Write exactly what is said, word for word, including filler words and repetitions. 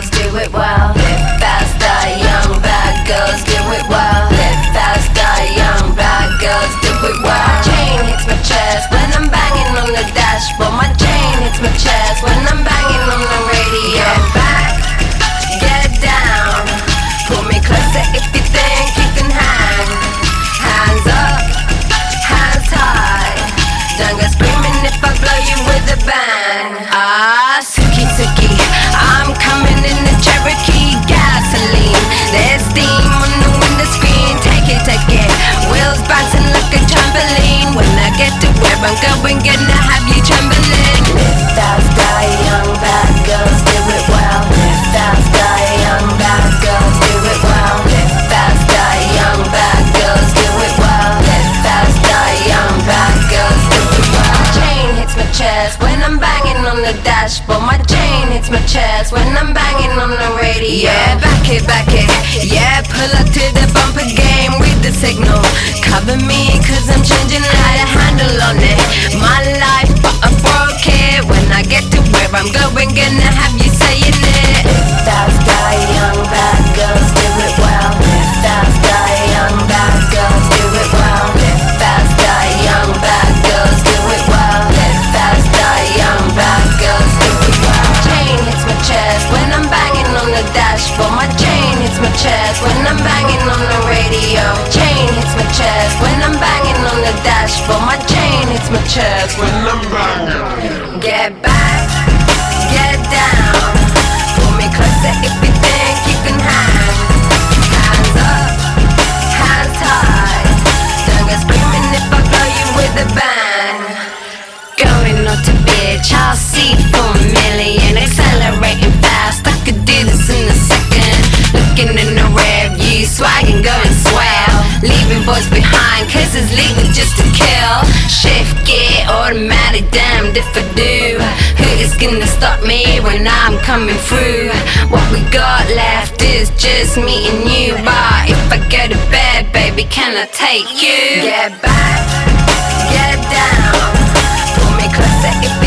girls do it well. Live faster, young bad girls do it well. Live faster, young bad girls do it well. My chain hits my chest when I'm banging on the dashboard. My chain hits my chest when I'm banging on the radio. Get back, get down, pull me closer if you think you can hang. Hands up, hands high, don't go screaming if I blow you with a bang. Ah, Suki Suki, I'm coming in the Cherokee gasoline. There's steam on the window screen, take it, take it. Wheels bouncing like a trampoline. When I get to where I'm going, gonna have you trembling. Live faster, young bad girls do it well. Live faster, young bad girls do it well. Live faster, young bad girls do it well. Live faster, young bad girls do it well. My chain hits my chest when I'm banging on the dashboard. My chain hits my chest when I'm banging on the radio. Yeah, back it, back it. Yeah, pull up to the bumper game with the signal. Cover me cause I'm changing how to handle on it. My life but I broke it. When I get to where I'm going, gonna have you saying it. Live faster, young bad girls do it well. Live faster, young bad girls do it well. Live faster, young bad girls do it well. Live faster, young bad girls do it well. My chain hits my chest when I'm banging on the dashboard. My chain hits my chest when I'm banging on the radio. Chain hits my chest when I'm banging on the dashboard. My chain hits my chest when I'm banging. Get back, get down, pull me closer if you think you can hang. Hands up, hands high, don't go screaming if I blow you with a bang. Going up to bitch, I'll see for a million. Accelerating fast, I could do this in a second. Looking in the rear view, swagging, going swell. Leaving boys behind, cause it's legal just to kill. Shift gear, automatic, damned if I do. Who is gonna stop me when I'm coming through? What we got left is just me and you. But if I go to bed, baby, can I take you? Get back, get down, pull me closer if